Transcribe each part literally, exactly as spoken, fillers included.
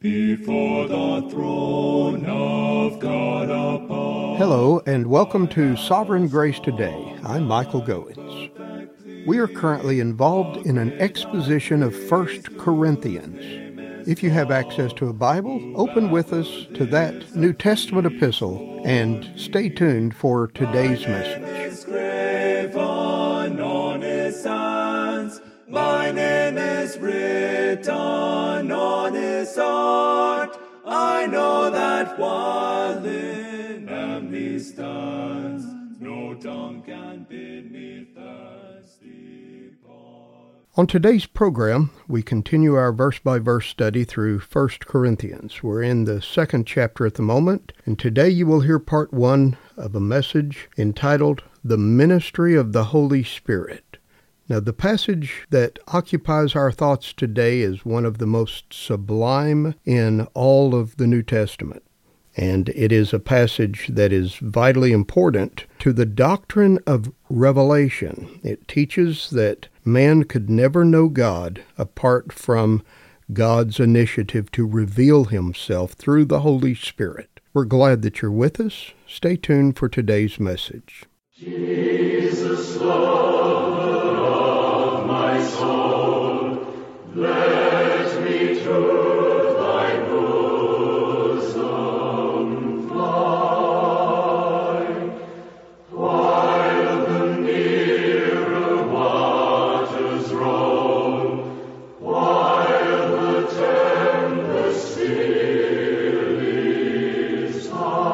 before the throne of God above. Hello, and welcome to Sovereign Grace Today. I'm Michael Goins. We are currently involved in an exposition of First Corinthians. If you have access to a Bible, open with us to that New Testament epistle and stay tuned for today's message. My name is written on his heart. I know that while in him he stands, no tongue can bid me thirsty part. On today's program, we continue our verse-by-verse study through First Corinthians. We're in the second chapter at the moment, and today you will hear part one of a message entitled, The Ministry of the Holy Spirit. Now, the passage that occupies our thoughts today is one of the most sublime in all of the New Testament, and it is a passage that is vitally important to the doctrine of revelation. It teaches that man could never know God apart from God's initiative to reveal himself through the Holy Spirit. We're glad that you're with us. Stay tuned for today's message. Jesus, Lord of my soul, let me to thy bosom fly, while the nearer waters roll, while the tempest still is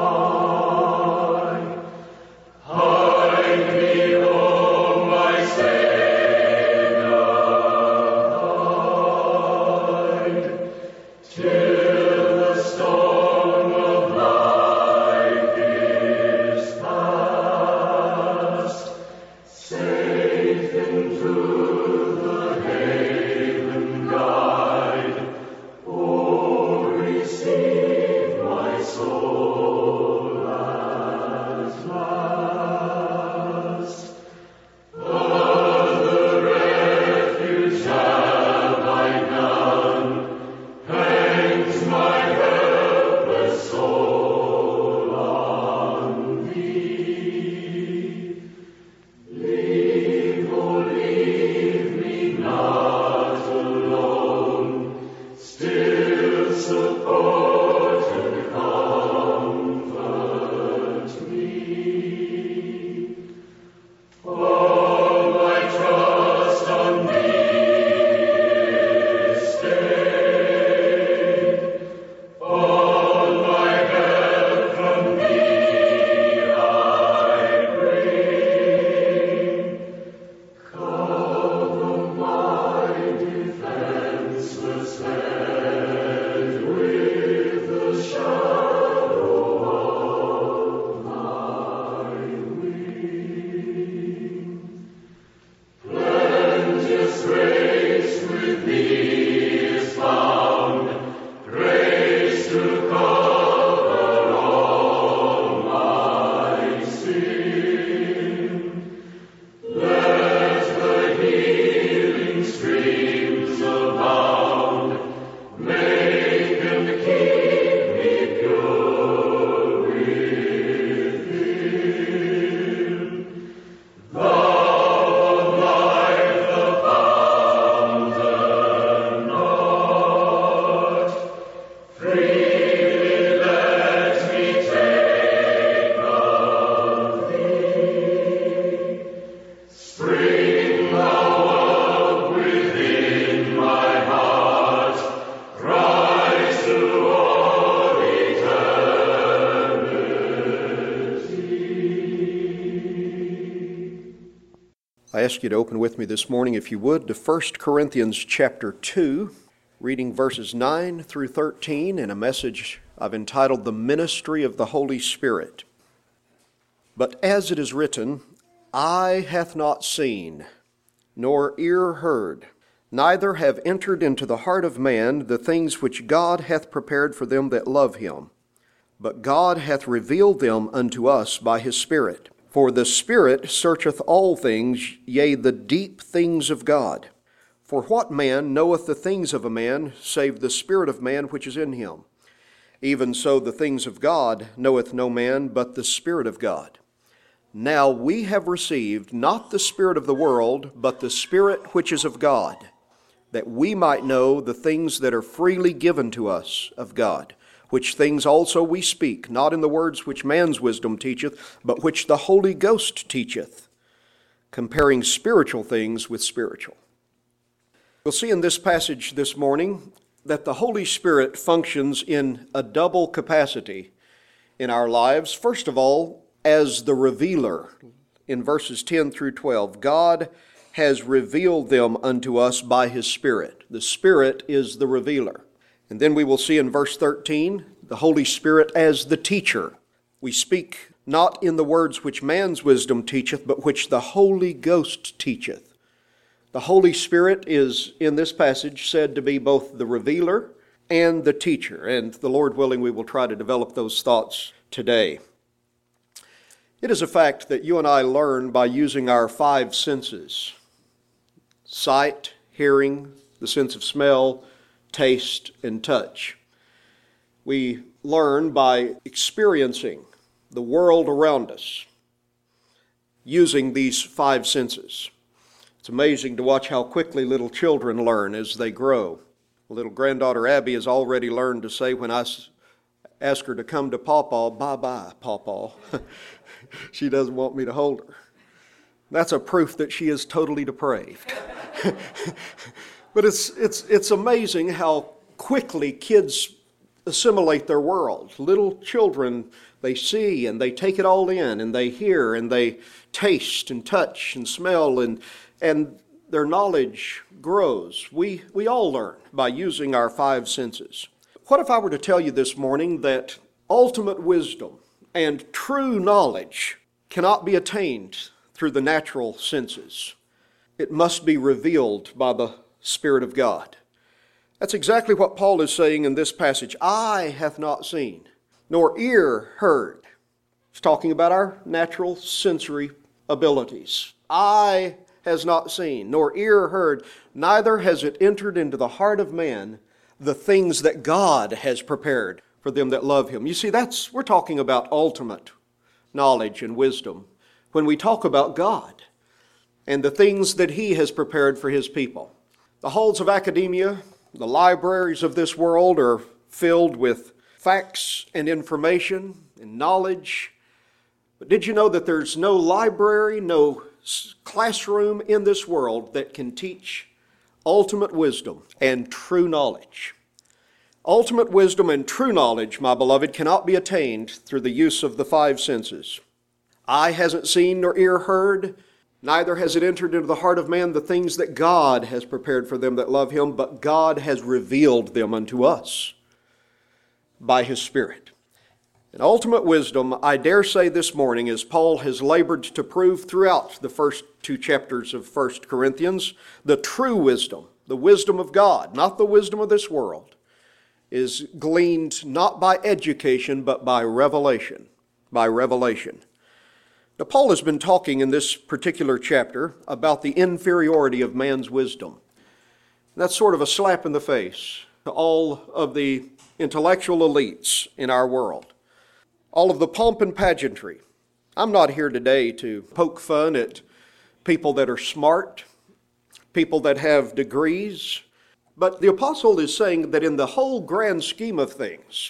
high. Hide me, O my Savior, hide, till the storm of life is past. Safe into the haven guide, oh, receive my soul at last. Other refuge have I none, hangs my helpless soul on thee. Leave, oh, leave me not alone, still support and comfort me. All my trust on thee is stayed, all my help from thee I bring. Cover my defenseless head with the shadow of thy wing. Plenteous grace with thee is found, grace to cover all my sin. Let the healing streams abound, make and keep me pure within. Thou of life, the fountain art, freely let me take of thee. Spring thou up within my heart, rise to all eternity. I ask you to open with me this morning, if you would, to First Corinthians chapter two, reading verses nine through thirteen in a message I've entitled, The Ministry of the Holy Spirit. But as it is written, Eye hath not seen, nor ear heard, neither have entered into the heart of man the things which God hath prepared for them that love him. But God hath revealed them unto us by his Spirit. For the Spirit searcheth all things, yea, the deep things of God. For what man knoweth the things of a man, save the spirit of man which is in him? Even so the things of God knoweth no man, but the Spirit of God. Now we have received not the spirit of the world, but the Spirit which is of God, that we might know the things that are freely given to us of God, which things also we speak, not in the words which man's wisdom teacheth, but which the Holy Ghost teacheth, comparing spiritual things with spiritual. We'll see in this passage this morning that the Holy Spirit functions in a double capacity in our lives. First of all, as the revealer. In verses ten through twelve, God has revealed them unto us by His Spirit. The Spirit is the revealer. And then we will see in verse thirteen, the Holy Spirit as the teacher. We speak not in the words which man's wisdom teacheth, but which the Holy Ghost teacheth. The Holy Spirit is, in this passage, said to be both the revealer and the teacher. And the Lord willing, we will try to develop those thoughts today. It is a fact that you and I learn by using our five senses: sight, hearing, the sense of smell, taste, and touch. We learn by experiencing the world around us using these five senses. It's amazing to watch how quickly little children learn as they grow. Little granddaughter Abby has already learned to say, when I ask her to come to Pawpaw, bye-bye, Pawpaw. She doesn't want me to hold her. That's a proof that she is totally depraved. But it's, it's, it's amazing how quickly kids assimilate their world. Little children, they see and they take it all in, and they hear and they taste and touch and smell, and and their knowledge grows. We, we all learn by using our five senses. What if I were to tell you this morning that ultimate wisdom and true knowledge cannot be attained through the natural senses? It must be revealed by the Spirit of God. That's exactly what Paul is saying in this passage. Eye hath not seen, nor ear heard. He's talking about our natural sensory abilities. Eye has not seen, nor ear heard, neither has it entered into the heart of man the things that God has prepared for them that love Him. You see, that's we're talking about ultimate knowledge and wisdom when we talk about God and the things that He has prepared for His people. The halls of academia, the libraries of this world are filled with facts and information and knowledge. But did you know that there's no library, no classroom in this world that can teach ultimate wisdom and true knowledge? Ultimate wisdom and true knowledge, my beloved, cannot be attained through the use of the five senses. Eye hasn't seen nor ear heard, neither has it entered into the heart of man the things that God has prepared for them that love Him, but God has revealed them unto us by His Spirit. And ultimate wisdom, I dare say this morning, as Paul has labored to prove throughout the first two chapters of First Corinthians, the true wisdom, the wisdom of God, not the wisdom of this world, is gleaned not by education, but by revelation, by revelation. Now, Paul has been talking in this particular chapter about the inferiority of man's wisdom. And that's sort of a slap in the face to all of the intellectual elites in our world. All of the pomp and pageantry. I'm not here today to poke fun at people that are smart, people that have degrees, but the apostle is saying that in the whole grand scheme of things,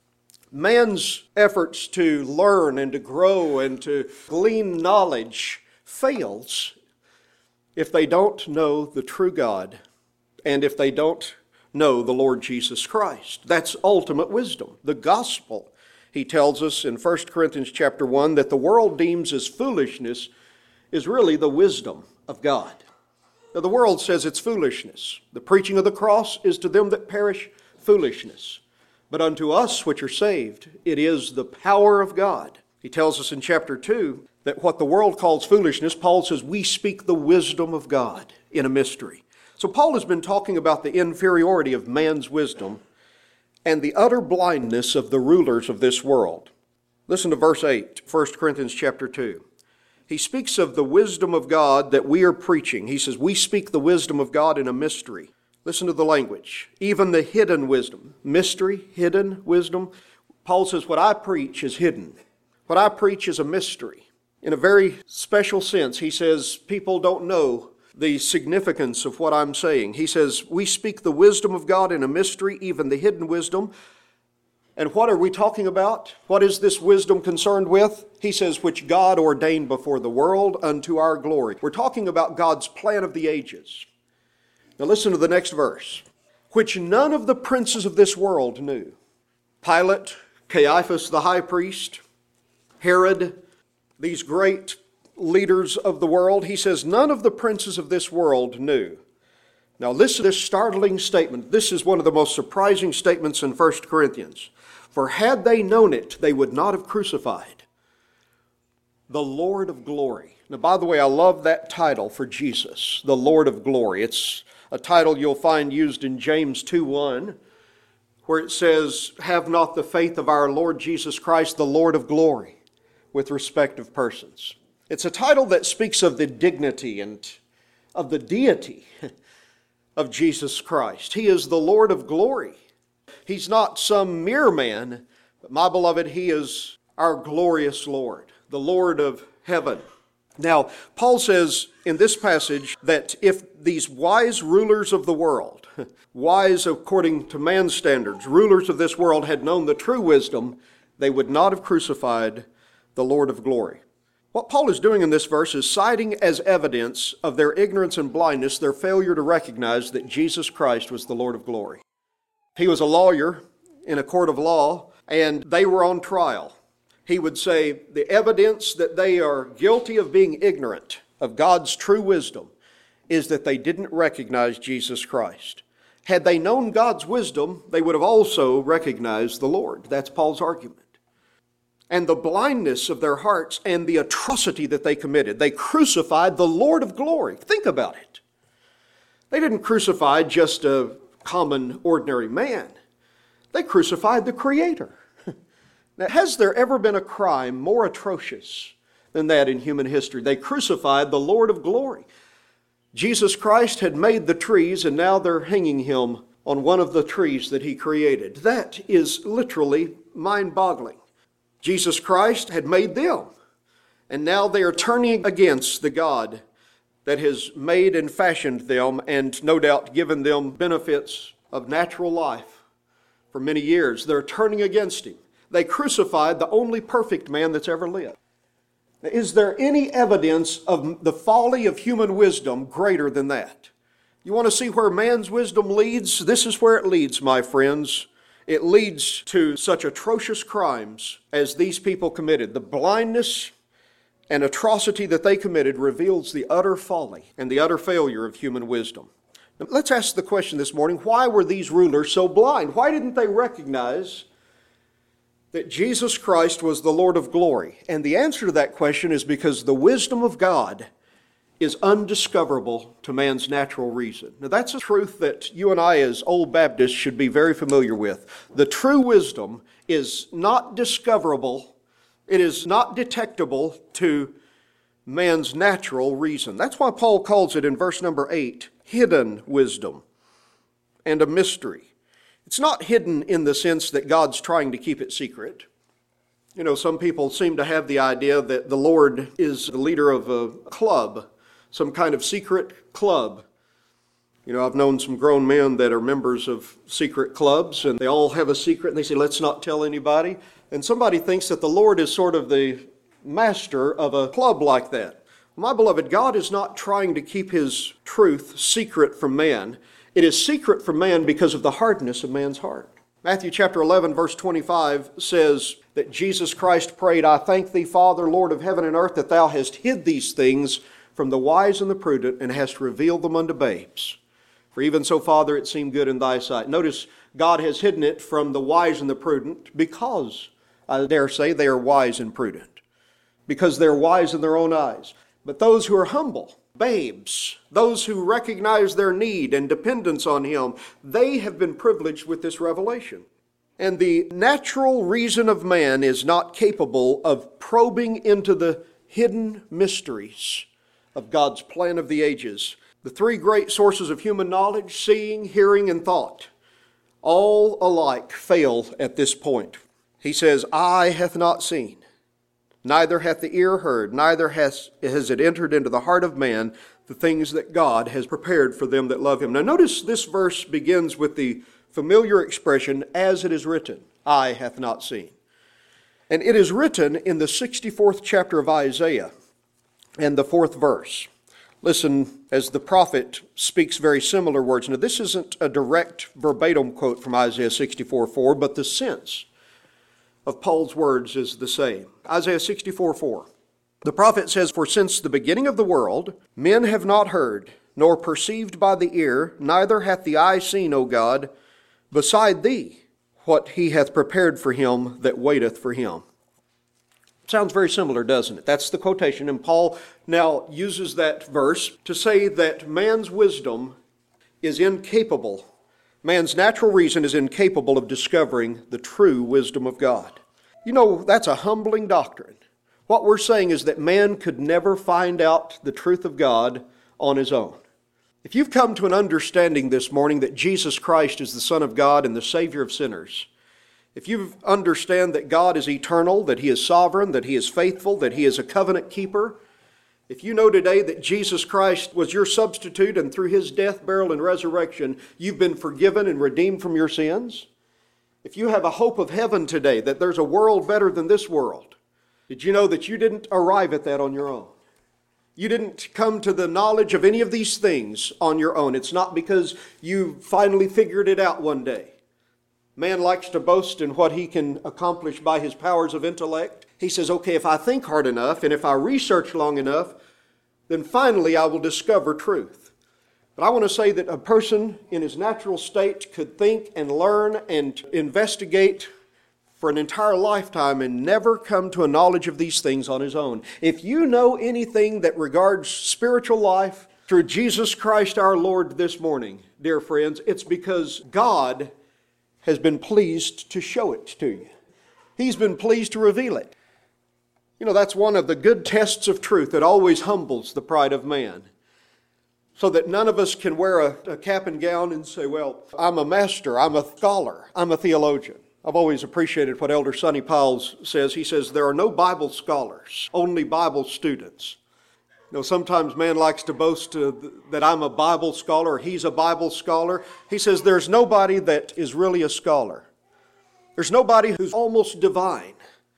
man's efforts to learn and to grow and to glean knowledge fails if they don't know the true God and if they don't know the Lord Jesus Christ. That's ultimate wisdom, the gospel. He tells us in First Corinthians chapter one that the world deems as foolishness is really the wisdom of God. Now, the world says it's foolishness. The preaching of the cross is to them that perish foolishness. But unto us which are saved, it is the power of God. He tells us in chapter two that what the world calls foolishness, Paul says we speak the wisdom of God in a mystery. So Paul has been talking about the inferiority of man's wisdom and the utter blindness of the rulers of this world. Listen to verse eight, First Corinthians chapter two. he speaks of the wisdom of God that we are preaching. He says, we speak the wisdom of God in a mystery. Listen to the language. Even the hidden wisdom. Mystery, hidden wisdom. Paul says, what I preach is hidden. What I preach is a mystery. In a very special sense, he says, people don't know the significance of what I'm saying. He says, we speak the wisdom of God in a mystery, even the hidden wisdom. And what are we talking about? What is this wisdom concerned with? He says, which God ordained before the world unto our glory. We're talking about God's plan of the ages. Now listen to the next verse. Which none of the princes of this world knew. Pilate, Caiaphas the high priest, Herod, these great leaders of the world, he says, none of the princes of this world knew. Now listen to this startling statement. This is one of the most surprising statements in First Corinthians. For had they known it, they would not have crucified the Lord of glory. Now, by the way, I love that title for Jesus, the Lord of glory. It's a title you'll find used in James two one, where it says, have not the faith of our Lord Jesus Christ, the Lord of glory, with respect of persons. It's a title that speaks of the dignity and of the deity of Jesus Christ. He is the Lord of glory. He's not some mere man, but my beloved, He is our glorious Lord, the Lord of heaven. Now, Paul says in this passage that if these wise rulers of the world, wise according to man's standards, rulers of this world had known the true wisdom, they would not have crucified the Lord of glory. What Paul is doing in this verse is citing as evidence of their ignorance and blindness their failure to recognize that Jesus Christ was the Lord of glory. He was a lawyer in a court of law, and they were on trial. He would say the evidence that they are guilty of being ignorant of God's true wisdom is that they didn't recognize Jesus Christ. Had they known God's wisdom, they would have also recognized the Lord. That's Paul's argument. And the blindness of their hearts and the atrocity that they committed. They crucified the Lord of glory. Think about it. They didn't crucify just a common, ordinary man. They crucified the Creator. Now, has there ever been a crime more atrocious than that in human history? They crucified the Lord of glory. Jesus Christ had made the trees, and now they're hanging Him on one of the trees that He created. That is literally mind-boggling. Jesus Christ had made them, and now they are turning against the God that has made and fashioned them and no doubt given them benefits of natural life for many years. They're turning against Him. They crucified the only perfect man that's ever lived. Is there any evidence of the folly of human wisdom greater than that? You want to see where man's wisdom leads? This is where it leads, my friends. It leads to such atrocious crimes as these people committed. The blindness and atrocity that they committed reveals the utter folly and the utter failure of human wisdom. Now, let's ask the question this morning, why were these rulers so blind? Why didn't they recognize that Jesus Christ was the Lord of glory? And the answer to that question is because the wisdom of God is undiscoverable to man's natural reason. Now that's a truth that you and I as old Baptists should be very familiar with. The true wisdom is not discoverable. It is not detectable to man's natural reason. That's why Paul calls it in verse number eight, hidden wisdom and a mystery. It's not hidden in the sense that God's trying to keep it secret. You know, some people seem to have the idea that the Lord is the leader of a club, some kind of secret club. You know, I've known some grown men that are members of secret clubs, and they all have a secret, and they say, let's not tell anybody. And somebody thinks that the Lord is sort of the master of a club like that. My beloved, God is not trying to keep His truth secret from man. It is secret from man because of the hardness of man's heart. Matthew chapter eleven, verse twenty-five says that Jesus Christ prayed, I thank Thee, Father, Lord of heaven and earth, that Thou hast hid these things from the wise and the prudent, and hast revealed them unto babes. For even so, Father, it seemed good in Thy sight. Notice, God has hidden it from the wise and the prudent because, I dare say, they are wise and prudent. Because they're wise in their own eyes. But those who are humble, babes, those who recognize their need and dependence on Him, they have been privileged with this revelation. And the natural reason of man is not capable of probing into the hidden mysteries of God's plan of the ages. The three great sources of human knowledge, seeing, hearing, and thought, all alike fail at this point. He says, eye hath not seen, neither hath the ear heard, neither has, has it entered into the heart of man the things that God has prepared for them that love him. Now notice this verse begins with the familiar expression, as it is written, eye hath not seen. And it is written in the sixty-fourth chapter of Isaiah and the fourth verse. Listen as the prophet speaks very similar words. Now this isn't a direct verbatim quote from Isaiah sixty-four four, but the sense of Paul's words is the same. Isaiah sixty-four four. The prophet says, for since the beginning of the world, men have not heard, nor perceived by the ear, neither hath the eye seen, O God, beside thee, what he hath prepared for him that waiteth for him. Sounds very similar, doesn't it? That's the quotation, and Paul now uses that verse to say that man's wisdom is incapable, man's natural reason is incapable of discovering the true wisdom of God. You know, that's a humbling doctrine. What we're saying is that man could never find out the truth of God on his own. If you've come to an understanding this morning that Jesus Christ is the Son of God and the Savior of sinners, if you understand that God is eternal, that He is sovereign, that He is faithful, that He is a covenant keeper, if you know today that Jesus Christ was your substitute and through His death, burial, and resurrection, you've been forgiven and redeemed from your sins, if you have a hope of heaven today, that there's a world better than this world, did you know that you didn't arrive at that on your own? You didn't come to the knowledge of any of these things on your own. It's not because you finally figured it out one day. Man likes to boast in what he can accomplish by his powers of intellect. He says, okay, if I think hard enough and if I research long enough, then finally I will discover truth. But I want to say that a person in his natural state could think and learn and investigate for an entire lifetime and never come to a knowledge of these things on his own. If you know anything that regards spiritual life through Jesus Christ our Lord this morning, dear friends, it's because God has been pleased to show it to you. He's been pleased to reveal it. You know, that's one of the good tests of truth that always humbles the pride of man. So that none of us can wear a, a cap and gown and say, well, I'm a master, I'm a scholar, I'm a theologian. I've always appreciated what Elder Sonny Piles says. He says, there are no Bible scholars, only Bible students. You know, sometimes man likes to boast uh, that I'm a Bible scholar, or he's a Bible scholar. He says there's nobody that is really a scholar. There's nobody who's almost divine,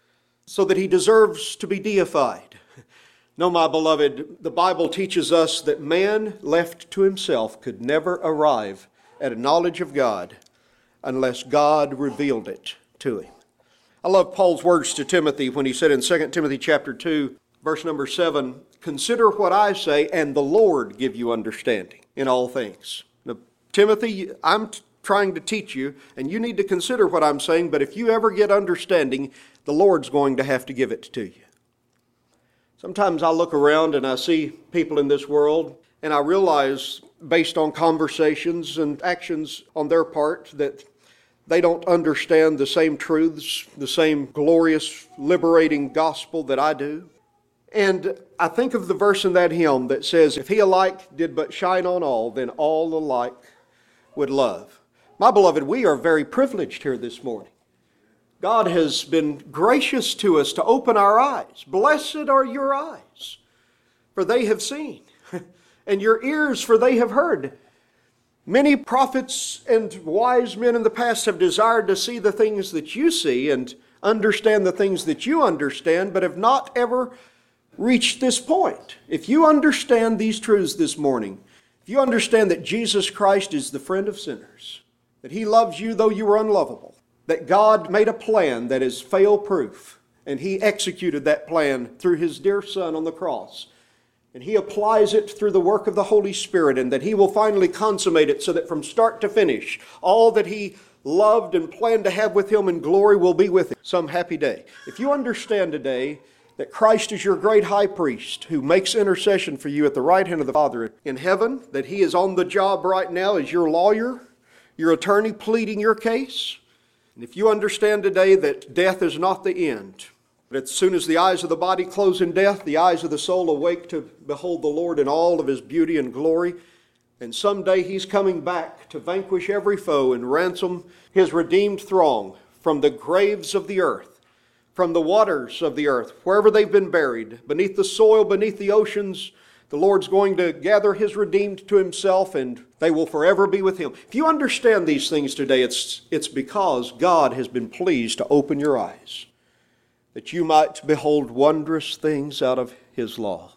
so that he deserves to be deified. No, my beloved, the Bible teaches us that man left to himself could never arrive at a knowledge of God unless God revealed it to him. I love Paul's words to Timothy when he said in Second Timothy chapter two, verse number seven, consider what I say, and the Lord give you understanding in all things. Now, Timothy, I'm t- trying to teach you, and you need to consider what I'm saying, but if you ever get understanding, the Lord's going to have to give it to you. Sometimes I look around and I see people in this world, and I realize, based on conversations and actions on their part, that they don't understand the same truths, the same glorious, liberating gospel that I do. And I think of the verse in that hymn that says, if He alike did but shine on all, then all alike would love. My beloved, we are very privileged here this morning. God has been gracious to us to open our eyes. Blessed are your eyes, for they have seen, and your ears, for they have heard. Many prophets and wise men in the past have desired to see the things that you see and understand the things that you understand, but have not ever reached this point. If you understand these truths this morning, if you understand that Jesus Christ is the friend of sinners, that He loves you though you were unlovable, that God made a plan that is fail-proof, and He executed that plan through His dear Son on the cross, and He applies it through the work of the Holy Spirit, and that He will finally consummate it so that from start to finish, all that He loved and planned to have with Him in glory will be with Him some happy day. If you understand today that Christ is your great high priest who makes intercession for you at the right hand of the Father in heaven, that He is on the job right now as your lawyer, your attorney pleading your case, and if you understand today that death is not the end, But as soon as the eyes of the body close in death, the eyes of the soul awake to behold the Lord in all of His beauty and glory. And someday He's coming back to vanquish every foe and ransom His redeemed throng from the graves of the earth, from the waters of the earth, wherever they've been buried, beneath the soil, beneath the oceans. The Lord's going to gather His redeemed to Himself, and they will forever be with Him. If you understand these things today, it's, it's because God has been pleased to open your eyes, that you might behold wondrous things out of His law.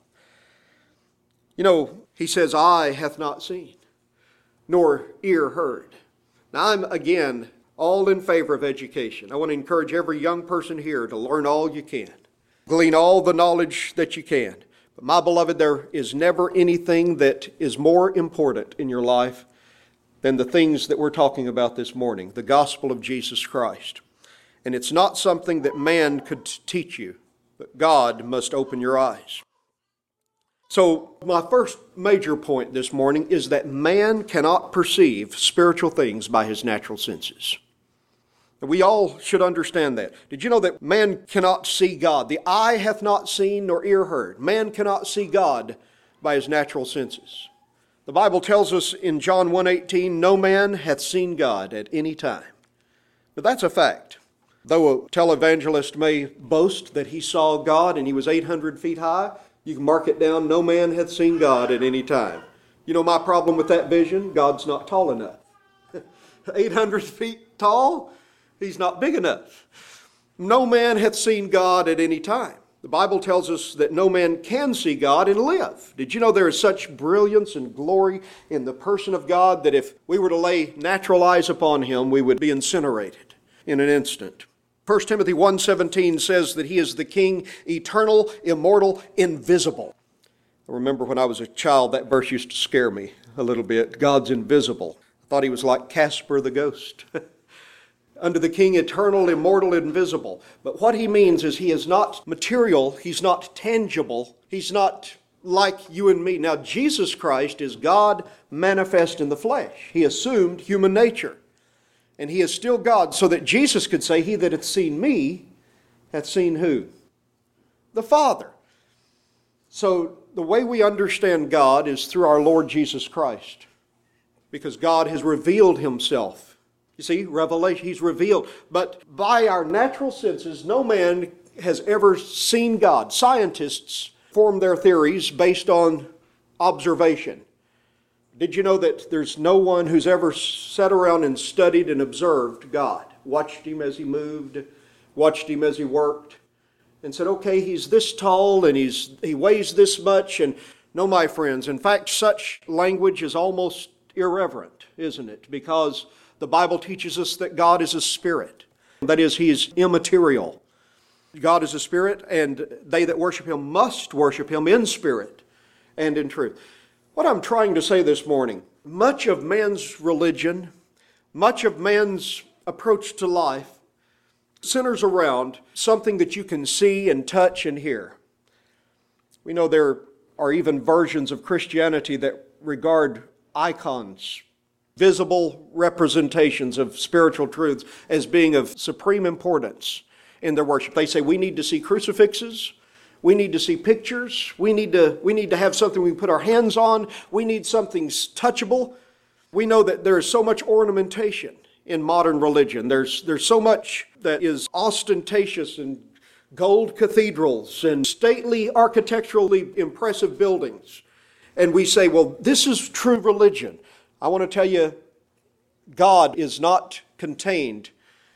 You know, He says, eye hath not seen, nor ear heard. Now I'm, again, all in favor of education. I want to encourage every young person here to learn all you can, glean all the knowledge that you can. But my beloved, there is never anything that is more important in your life than the things that we're talking about this morning, the gospel of Jesus Christ. And it's not something that man could teach you, but God must open your eyes. So my first major point this morning is that man cannot perceive spiritual things by his natural senses. We all should understand that. Did you know that man cannot see God? The eye hath not seen nor ear heard. Man cannot see God by his natural senses. The Bible tells us in John one eighteen, no man hath seen God at any time. But that's a fact. Though a televangelist may boast that he saw God and he was eight hundred feet high, you can mark it down, no man hath seen God at any time. You know my problem with that vision? God's not tall enough. eight hundred feet tall? He's not big enough. No man hath seen God at any time. The Bible tells us that no man can see God and live. Did you know there is such brilliance and glory in the person of God that if we were to lay natural eyes upon Him, we would be incinerated in an instant? First Timothy one seventeen says that He is the King, eternal, immortal, invisible. I remember when I was a child, that verse used to scare me a little bit. God's invisible. I thought He was like Casper the ghost. Under the King, eternal, immortal, invisible. But what He means is He is not material, He's not tangible, He's not like you and me. Now, Jesus Christ is God manifest in the flesh. He assumed human nature. And He is still God, so that Jesus could say, he that hath seen me hath seen who? The Father. So the way we understand God is through our Lord Jesus Christ, because God has revealed Himself. You see, revelation, He's revealed. But by our natural senses, no man has ever seen God. Scientists form their theories based on observation. Did you know that there's no one who's ever sat around and studied and observed God, watched Him as He moved, watched Him as He worked, and said, okay, He's this tall and he's he weighs this much? And no, my friends, in fact, such language is almost irreverent, isn't it? Because the Bible teaches us that God is a spirit. That is, He is immaterial. God is a spirit, and they that worship Him must worship Him in spirit and in truth. What I'm trying to say this morning, much of man's religion, much of man's approach to life centers around something that you can see and touch and hear. We know there are even versions of Christianity that regard icons, visible representations of spiritual truths, as being of supreme importance in their worship. They say we need to see crucifixes, we need to see pictures, we need to, we need to have something we can put our hands on, we need something touchable. We know that there is so much ornamentation in modern religion. There's, there's so much that is ostentatious and gold cathedrals and stately architecturally impressive buildings. And we say, well, this is true religion. I want to tell you, God is not contained,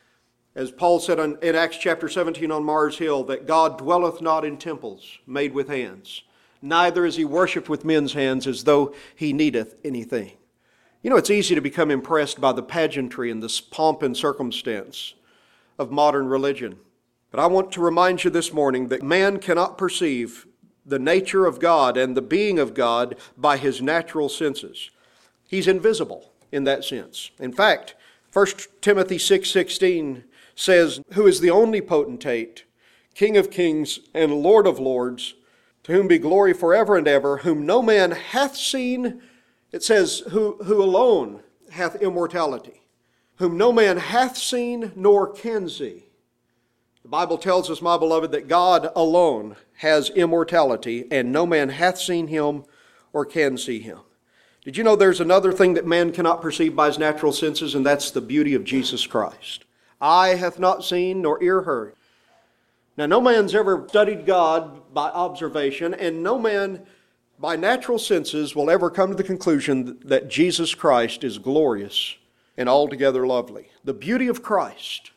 as Paul said in Acts chapter seventeen on Mars Hill, that God dwelleth not in temples made with hands, neither is He worshipped with men's hands as though He needeth anything. You know, it's easy to become impressed by the pageantry and the pomp and circumstance of modern religion. But I want to remind you this morning that man cannot perceive the nature of God and the being of God by his natural senses. He's invisible in that sense. In fact, First Timothy six sixteen says, who is the only potentate, King of kings and Lord of lords, to whom be glory forever and ever, whom no man hath seen. It says, who, who alone hath immortality, whom no man hath seen nor can see. The Bible tells us, my beloved, that God alone has immortality, and no man hath seen him or can see him. Did you know there's another thing that man cannot perceive by his natural senses, and that's the beauty of Jesus Christ? Eye hath not seen, nor ear heard. Now, no man's ever studied God by observation, and no man by natural senses will ever come to the conclusion that Jesus Christ is glorious and altogether lovely. The beauty of Christ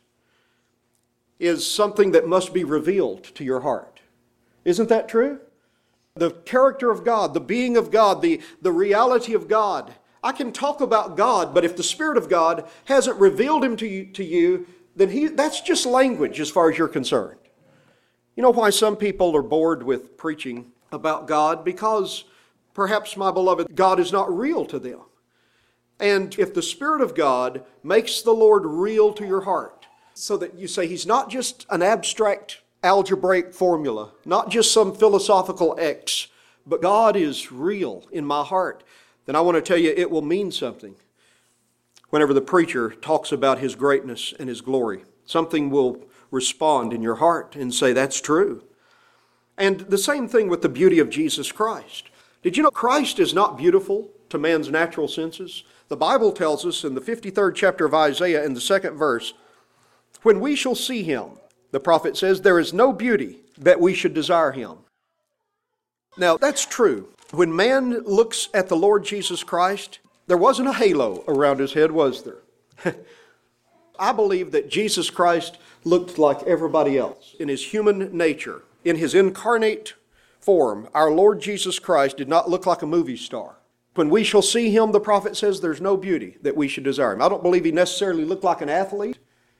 is something that must be revealed to your heart. Isn't that true? The character of God, the being of God, the, the reality of God. I can talk about God, but if the Spirit of God hasn't revealed Him to you, to you then he, that's just language as far as you're concerned. You know why some people are bored with preaching about God? Because perhaps, my beloved, God is not real to them. And if the Spirit of God makes the Lord real to your heart, so that you say He's not just an abstract algebraic formula, not just some philosophical X, but God is real in my heart, then I want to tell you it will mean something. Whenever the preacher talks about His greatness and His glory, something will respond in your heart and say, that's true. And the same thing with the beauty of Jesus Christ. Did you know Christ is not beautiful to man's natural senses? The Bible tells us in the fifty-third chapter of Isaiah in the second verse, when we shall see Him, the prophet says, there is no beauty that we should desire Him. Now, that's true. When man looks at the Lord Jesus Christ, there wasn't a halo around His head, was there? I believe that Jesus Christ looked like everybody else in His human nature. In His incarnate form, our Lord Jesus Christ did not look like a movie star. When we shall see Him, the prophet says, there's no beauty that we should desire Him. I don't believe He necessarily looked like an athlete.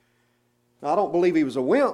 I don't believe He was a wimp.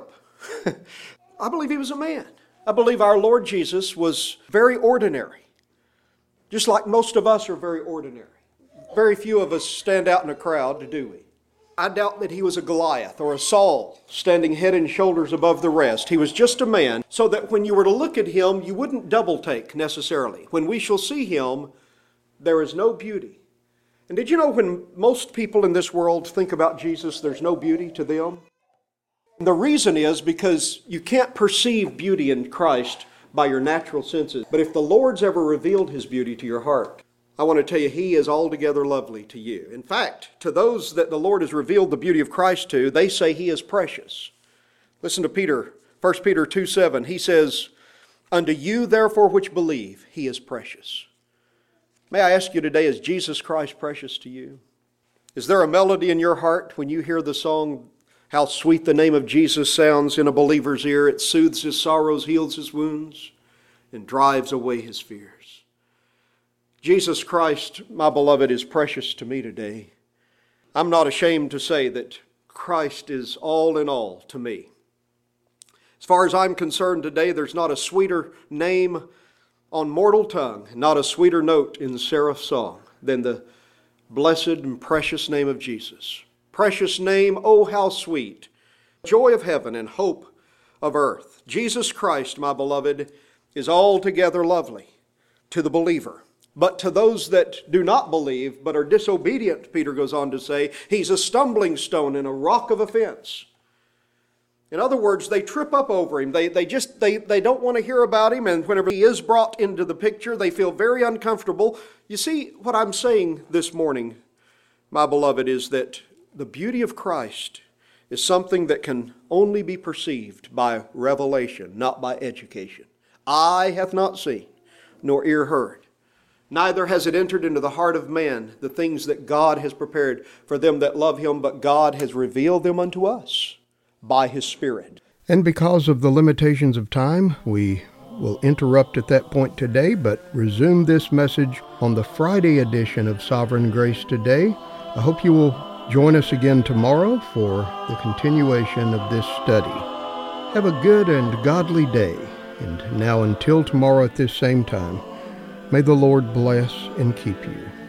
I believe He was a man. I believe our Lord Jesus was very ordinary. Just like most of us are very ordinary. Very few of us stand out in a crowd, do we? I doubt that He was a Goliath or a Saul standing head and shoulders above the rest. He was just a man, so that when you were to look at Him, you wouldn't double take necessarily. When we shall see Him, there is no beauty. And did you know when most people in this world think about Jesus, there's no beauty to them? The reason is because you can't perceive beauty in Christ by your natural senses. But if the Lord's ever revealed His beauty to your heart, I want to tell you, He is altogether lovely to you. In fact, to those that the Lord has revealed the beauty of Christ to, they say He is precious. Listen to Peter, First Peter two seven. He says, unto you therefore which believe, He is precious. May I ask you today, is Jesus Christ precious to you? Is there a melody in your heart when you hear the song, how sweet the name of Jesus sounds in a believer's ear? It soothes his sorrows, heals his wounds, and drives away his fears. Jesus Christ, my beloved, is precious to me today. I'm not ashamed to say that Christ is all in all to me. As far as I'm concerned today, there's not a sweeter name on mortal tongue, not a sweeter note in the seraph song than the blessed and precious name of Jesus. Precious name, oh how sweet, joy of heaven and hope of earth. Jesus Christ, my beloved, is altogether lovely to the believer. But to those that do not believe, but are disobedient, Peter goes on to say, He's a stumbling stone and a rock of offense. In other words, they trip up over Him. They, they just, they, they don't want to hear about Him, and whenever He is brought into the picture, they feel very uncomfortable. You see, what I'm saying this morning, my beloved, is that the beauty of Christ is something that can only be perceived by revelation, not by education. Eye hath not seen, nor ear heard. Neither has it entered into the heart of man the things that God has prepared for them that love Him, but God has revealed them unto us by His Spirit. And because of the limitations of time, we will interrupt at that point today, but resume this message on the Friday edition of Sovereign Grace Today. I hope you will join us again tomorrow for the continuation of this study. Have a good and godly day, and now until tomorrow at this same time, may the Lord bless and keep you.